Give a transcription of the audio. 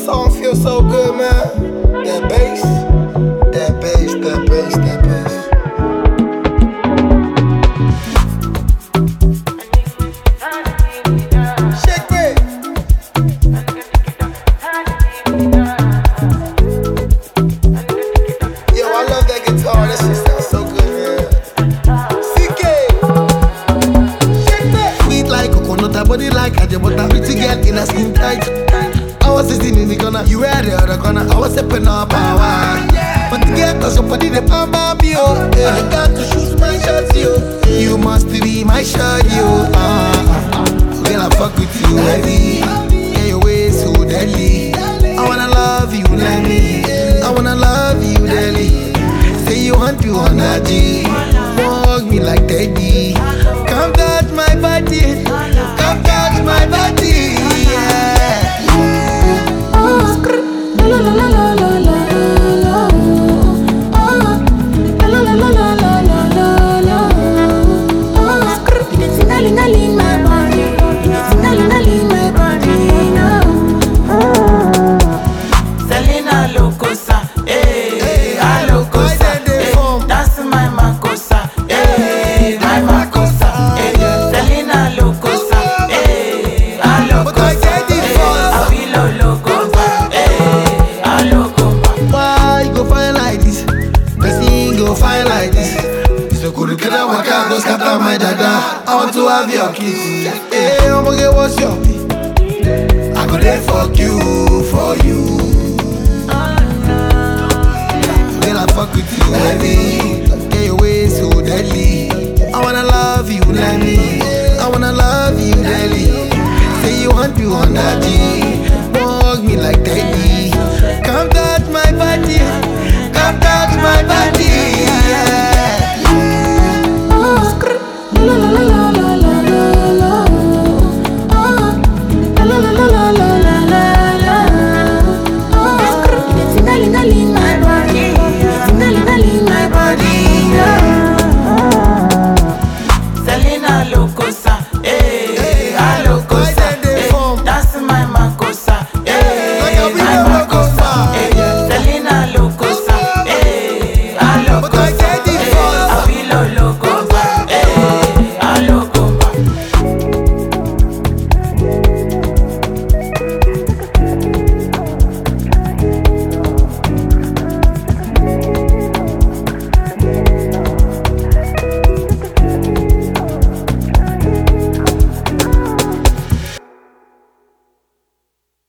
song feels so good, man. That bass, that bass, that bass, that bass. Shake it. Yo, I love that guitar. That shit sounds so good, man. CK. Shake that. Sweet like coconut, her body like a butter. Pretty girl in a skin tight. I was sitting in the corner, you were the other corner. I was stepping up power. But the girl cause your body the palm of me, oh. I got to shoot my shot, yo. You must be my shot, yo. Girl, I fuck with you, heavy. Yeah, your way so deadly. I wanna love you, let me. I wanna love you, daily. Say you want to wanna G. Hug me like Teddy. Come touch my body. Come touch my body. Yeah. Fine like this. So could you get out my car, go scatter my dada. I want to have your kiss. Hey, I'm gonna get what's your fee. I go there fuck you, for you. Girl, I fuck with you heavy. Yeah, your way so deadly. I wanna love you, let me. I wanna love you daily. Say you want to on that G. Hug me like Teddy. Come touch my body. Come touch my body.